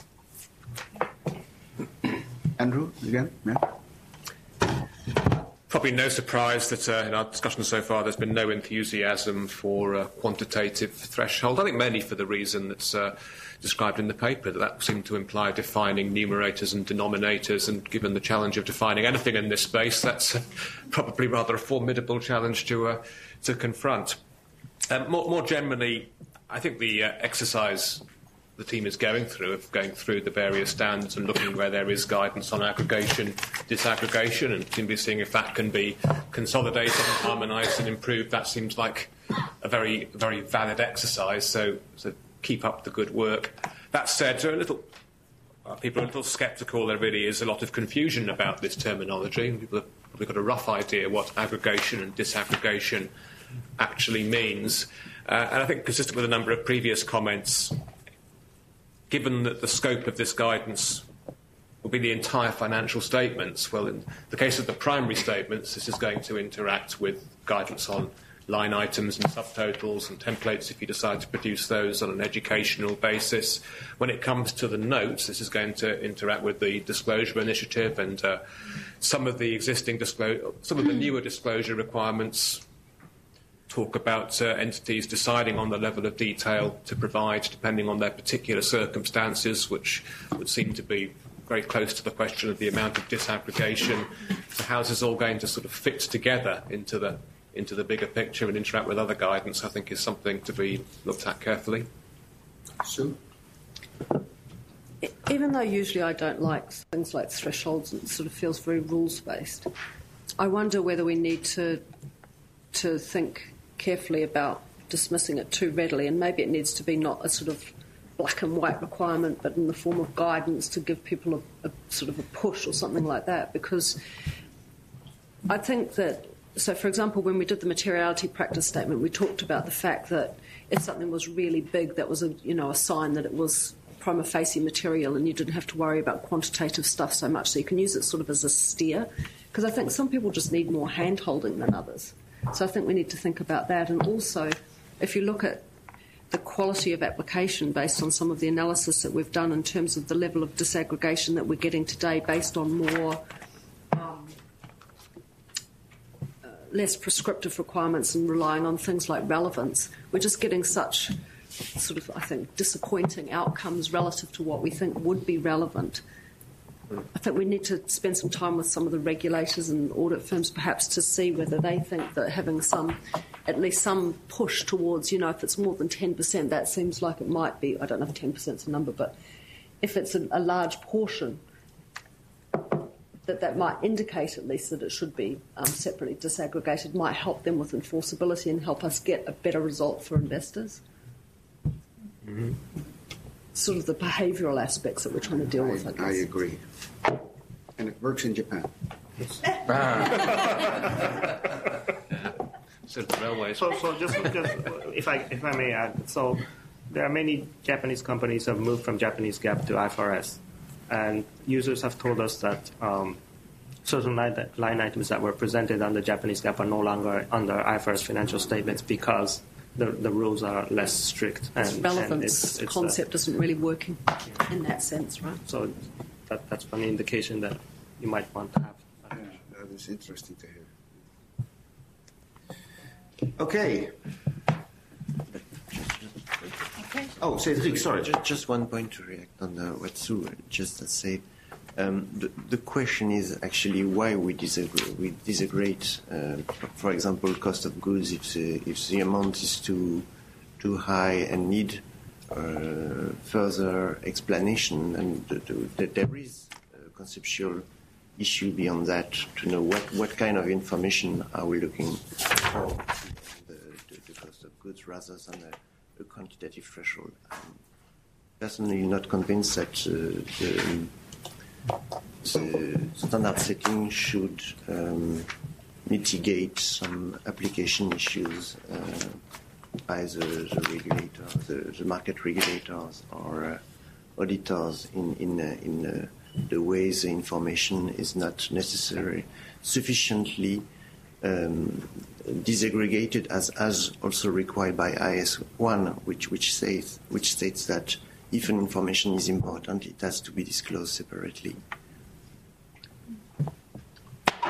Andrew, again? Yeah. probably no surprise that uh, in our discussion so far there's been no enthusiasm for a quantitative threshold. I think mainly for the reason that's uh, described in the paper, that that seemed to imply defining numerators and denominators, and given the challenge of defining anything in this space, that's uh, probably rather a formidable challenge to, uh, to confront. Um, more, more generally, I think the uh, exercise the team is going through, of going through the various standards and looking where there is guidance on aggregation, disaggregation, and simply seeing if that can be consolidated and harmonised and improved, that seems like a very, very valid exercise. So, so keep up the good work. That said, so a little, uh, people are a little sceptical. There really is a lot of confusion about this terminology. People have probably got a rough idea what aggregation and disaggregation actually means. Uh, and I think, consistent with a number of previous comments, given that the scope of this guidance will be the entire financial statements, well, in the case of the primary statements, this is going to interact with guidance on line items and subtotals and templates if you decide to produce those on an educational basis. When it comes to the notes, this is going to interact with the disclosure initiative, and uh, some of the existing disclosure, some of the newer disclosure requirements talk about uh, entities deciding on the level of detail to provide depending on their particular circumstances, which would seem to be very close to the question of the amount of disaggregation. So how is this all going to sort of fit together into the into the bigger picture and interact with other guidance, I think, is something to be looked at carefully. Sue? Even though usually I don't like things like thresholds, and it sort of feels very rules-based, I wonder whether we need to to think carefully about dismissing it too readily, and maybe it needs to be not a sort of black and white requirement, but in the form of guidance to give people a, a sort of a push or something like that. Because I think that, so for example, when we did the materiality practice statement, we talked about the fact that if something was really big, that was a you know a sign that it was prima facie material, and you didn't have to worry about quantitative stuff so much. So you can use it sort of as a steer, because I think some people just need more hand-holding than others. So I think we need to think about that. And also, if you look at the quality of application based on some of the analysis that we've done in terms of the level of disaggregation that we're getting today based on more um, uh, less prescriptive requirements and relying on things like relevance, we're just getting such sort of, I think, disappointing outcomes relative to what we think would be relevant. I think we need to spend some time with some of the regulators and audit firms perhaps to see whether they think that having some, at least some push towards, you know, if it's more than ten percent, that seems like it might be, I don't know if ten percent is a number, but if it's a, a large portion, that that might indicate at least that it should be um, separately disaggregated, might help them with enforceability and help us get a better result for investors. Mm-hmm. Sort of the behavioural aspects that we're trying to deal I, with, I guess. I agree. And it works in Japan. So the railways. So, so just, just if I if I may add, so there are many Japanese companies that have moved from Japanese GAAP to I F R S, and users have told us that um, certain line, line items that were presented under Japanese GAAP are no longer under I F R S financial statements because the the rules are less strict. And, Its relevance and it's, it's concept a, isn't really working in that sense, right? So that that's an indication that you might want to have. Yeah, that is interesting to hear. Okay. Okay. Oh, Cedric, sorry. Just, just one point to react on uh, what Sue just said. Um, the, the question is actually why we disagree. We disagree. Uh, for example, cost of goods. If the, if the amount is too too high and need uh, further explanation, and the, the, the, there is a conceptual issue beyond that to know what, what kind of information are we looking for the, the, the cost of goods rather than a, a quantitative threshold. I'm personally not convinced that uh, the the standard setting should um, mitigate some application issues uh, by the, the regulator, the, the market regulators or uh, auditors in in, uh, in uh, the way the information is not necessarily sufficiently um, disaggregated as as also required by I S one, which which says which states that if an information is important, it has to be disclosed separately.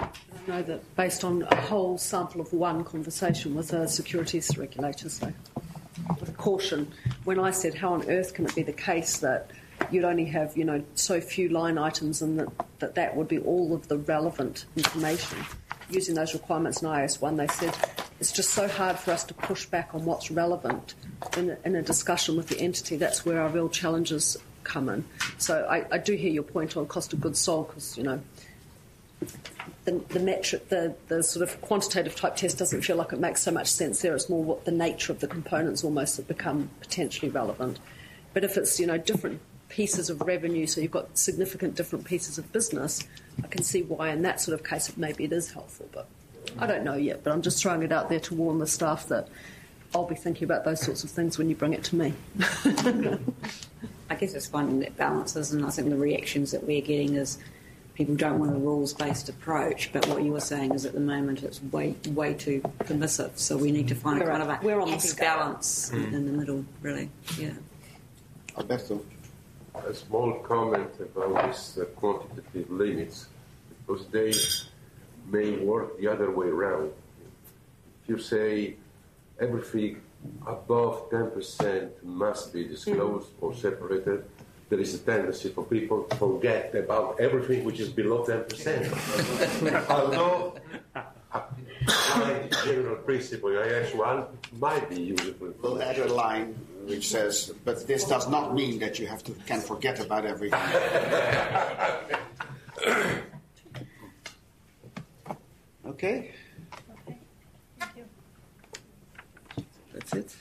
know that based on a whole sample of one conversation with a securities regulator. So, with caution, when I said how on earth can it be the case that you'd only have, you know, so few line items and that that, that would be all of the relevant information, using those requirements in I A S one, they said it's just so hard for us to push back on what's relevant in a, in a discussion with the entity. That's where our real challenges come in. So I, I do hear your point on cost of goods sold, because, you know, the, the metric, the, the sort of quantitative type test doesn't feel like it makes so much sense there. It's more what the nature of the components almost that become potentially relevant. But if it's, you know, different pieces of revenue, so you've got significant different pieces of business, I can see why in that sort of case maybe it is helpful. But I don't know yet, but I'm just throwing it out there to warn the staff that I'll be thinking about those sorts of things when you bring it to me. I guess it's finding that balances, and I think the reactions that we're getting is people don't want a rules-based approach, but what you were saying is at the moment it's way way too permissive, so we need to find We're a kind on- of a we're on the happy scale. balance Mm. in the middle, really. Yeah. Alberto. A small comment about these uh, quantitative limits, because they may work the other way around. If you say everything above ten percent must be disclosed or separated, there is a tendency for people to forget about everything which is below ten percent. Although, applying the general principle in I A S one might be useful. We'll add a line which says, but this does not mean that you have to can forget about everything. Okay. That's it.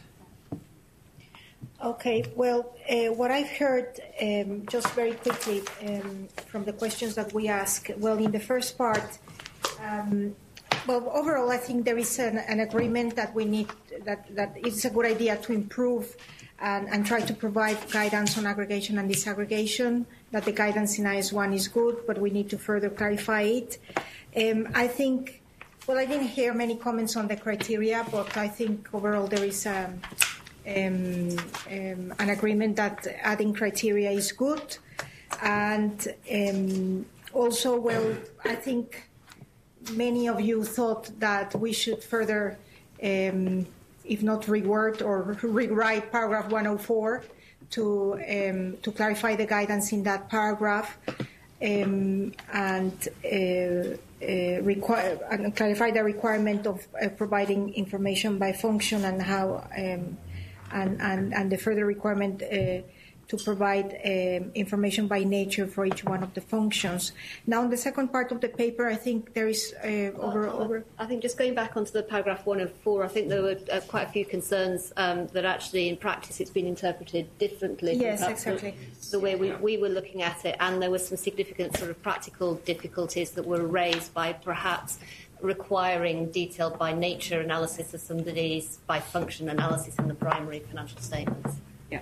Okay, well, uh, what I've heard, um, just very quickly, um, from the questions that we ask, well, in the first part, um, well, overall, I think there is an, an agreement that we need, that, that it's a good idea to improve and, and try to provide guidance on aggregation and disaggregation, that the guidance in I S one is good, but we need to further clarify it. Um, I think, well, I didn't hear many comments on the criteria, but I think overall there is um, um, um, an agreement that adding criteria is good. And um, also, well, I think many of you thought that we should further, um, if not reword or rewrite paragraph one oh four to um, to clarify the guidance in that paragraph, um, and, uh, uh, require, and clarify the requirement of uh, providing information by function and how um, and, and and the further requirement Uh, to provide um, information by nature for each one of the functions. Now, in the second part of the paper, I think there is uh, over, over. I think just going back onto the paragraph one oh four, I think there were uh, quite a few concerns um, that actually in practice it's been interpreted differently. Yes, from perhaps exactly. The, the way we, we were looking at it, and there were some significant sort of practical difficulties that were raised by perhaps requiring detailed by nature analysis of somebody's by function analysis in the primary financial statements. Yeah.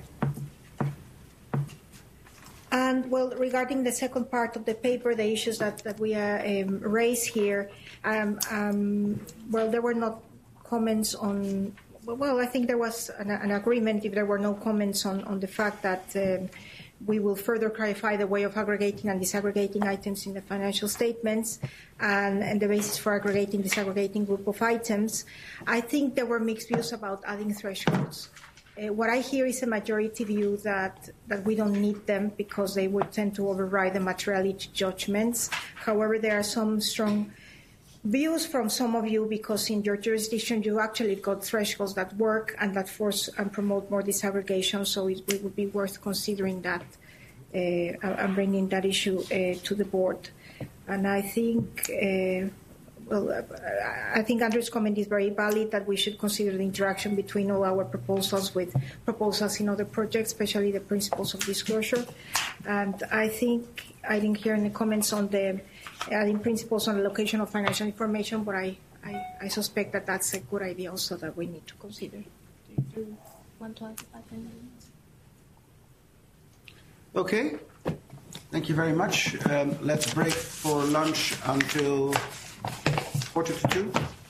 And, well, regarding the second part of the paper, the issues that, that we uh, um, raise here, um, um, well, there were not comments on, well, I think there was an, an agreement if there were no comments on, on the fact that um, we will further clarify the way of aggregating and disaggregating items in the financial statements and, and the basis for aggregating, disaggregating group of items. I think there were mixed views about adding thresholds. Uh, what I hear is a majority view that, that we don't need them because they would tend to override the materiality judgments. However, there are some strong views from some of you because in your jurisdiction you actually got thresholds that work and that force and promote more disaggregation, so it, it would be worth considering that uh, and bringing that issue uh, to the board. And I think... Uh, Well, I think Andrew's comment is very valid that we should consider the interaction between all our proposals with proposals in other projects, especially the principles of disclosure. And I think I didn't hear any comments on the adding principles on the location of financial information, but I, I, I suspect that that's a good idea also that we need to consider. Okay. Thank you very much. Um, let's break for lunch until quarter to two.